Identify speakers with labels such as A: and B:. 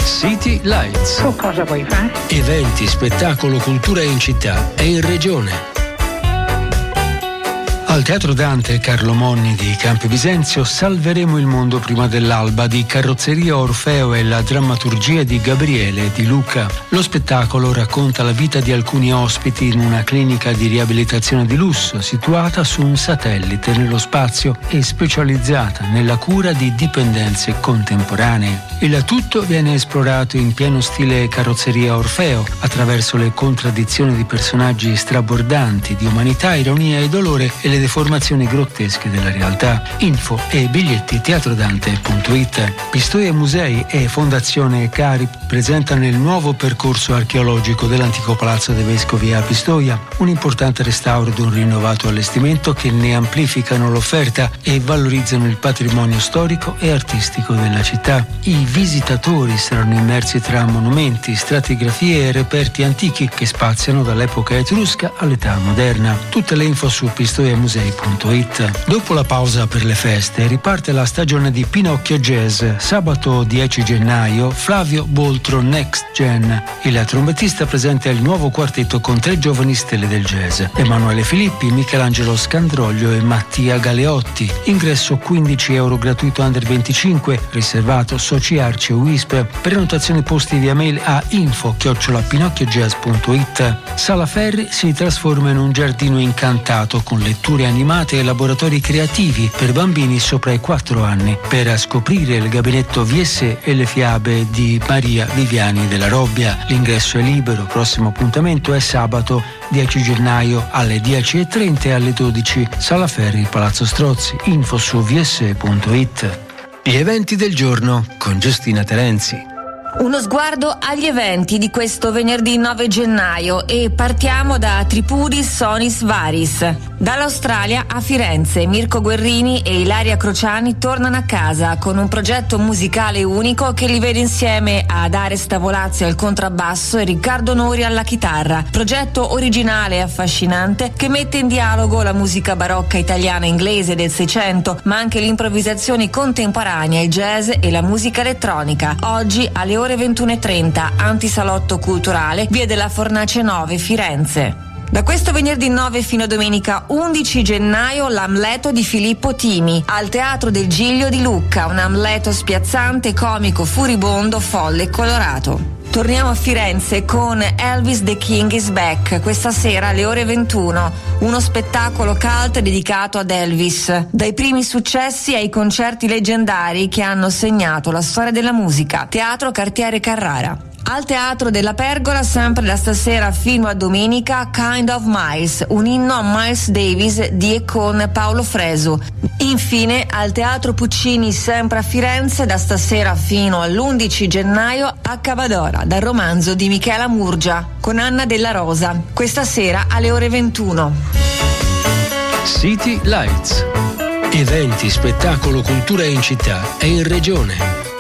A: City Lights.
B: Cosa vuoi fare?
A: Eventi, spettacolo, cultura in città e in regione. Al Teatro Dante Carlo Monni di Campi Bisenzio Salveremo il mondo prima dell'alba di Carrozzeria Orfeo e la drammaturgia di Gabriele Di Luca. Lo spettacolo racconta la vita di alcuni ospiti in una clinica di riabilitazione di lusso situata su un satellite nello spazio e specializzata nella cura di dipendenze contemporanee. Il tutto viene esplorato in pieno stile Carrozzeria Orfeo attraverso le contraddizioni di personaggi strabordanti di umanità, ironia e dolore e le deformazioni grottesche della realtà. Info e biglietti teatrodante.it. Pistoia Musei e Fondazione Carip presentano il nuovo percorso archeologico dell'antico Palazzo dei Vescovi a Pistoia, un importante restauro ed un rinnovato allestimento che ne amplificano l'offerta e valorizzano il patrimonio storico e artistico della città. I visitatori saranno immersi tra monumenti, stratigrafie e reperti antichi che spaziano dall'epoca etrusca all'età moderna. Tutte le info su pistoiamusei.it. Dopo la pausa per le feste riparte la stagione di Pinocchio Jazz. Sabato 10 gennaio Flavio Boltro Next Gen. Il trombettista presenta il nuovo quartetto con 3 giovani stelle del jazz: Emanuele Filippi, Michelangelo Scandroglio e Mattia Galeotti. Ingresso €15 gratuito under 25, riservato soci Arci e Wisp. Prenotazioni posti via mail a info@pinocchiojazz.it. Sala Ferri si trasforma in un giardino incantato con letture animate e laboratori creativi per bambini sopra i 4 anni per scoprire il gabinetto VS e le fiabe di Maria Viviani della Robbia. L'ingresso è libero. Prossimo appuntamento è sabato 10 gennaio alle 10:30 e alle 12. Sala Ferri, Palazzo Strozzi. Info su vs.it. Gli eventi del giorno con Giustina Terenzi.
C: Uno sguardo agli eventi di questo venerdì 9 gennaio e partiamo da Tripudis Sonis Varis. Dall'Australia a Firenze, Mirko Guerrini e Ilaria Crociani tornano a casa con un progetto musicale unico che li vede insieme ad Ares Tavolazzi al contrabbasso e Riccardo Nori alla chitarra. Progetto originale e affascinante che mette in dialogo la musica barocca italiana e inglese del Seicento, ma anche l'improvvisazione contemporanea, il jazz e la musica elettronica. Oggi alle ore 21:30, Antisalotto Culturale, via della Fornace 9, Firenze. Da questo venerdì 9 fino a domenica 11 gennaio l'Amleto di Filippo Timi al Teatro del Giglio di Lucca, un Amleto spiazzante, comico, furibondo, folle e colorato. Torniamo a Firenze con Elvis the King is Back, questa sera alle ore 21, uno spettacolo cult dedicato ad Elvis, dai primi successi ai concerti leggendari che hanno segnato la storia della musica. Teatro Cartiere Carrara. Al Teatro della Pergola, sempre da stasera fino a domenica, Kind of Miles, un inno a Miles Davis di e con Paolo Fresu. Infine, al Teatro Puccini, sempre a Firenze, da stasera fino all'11 gennaio, a Cavadora, dal romanzo di Michela Murgia, con Anna Della Rosa, questa sera alle ore 21.
A: City Lights. Eventi, spettacolo, cultura in città e in regione.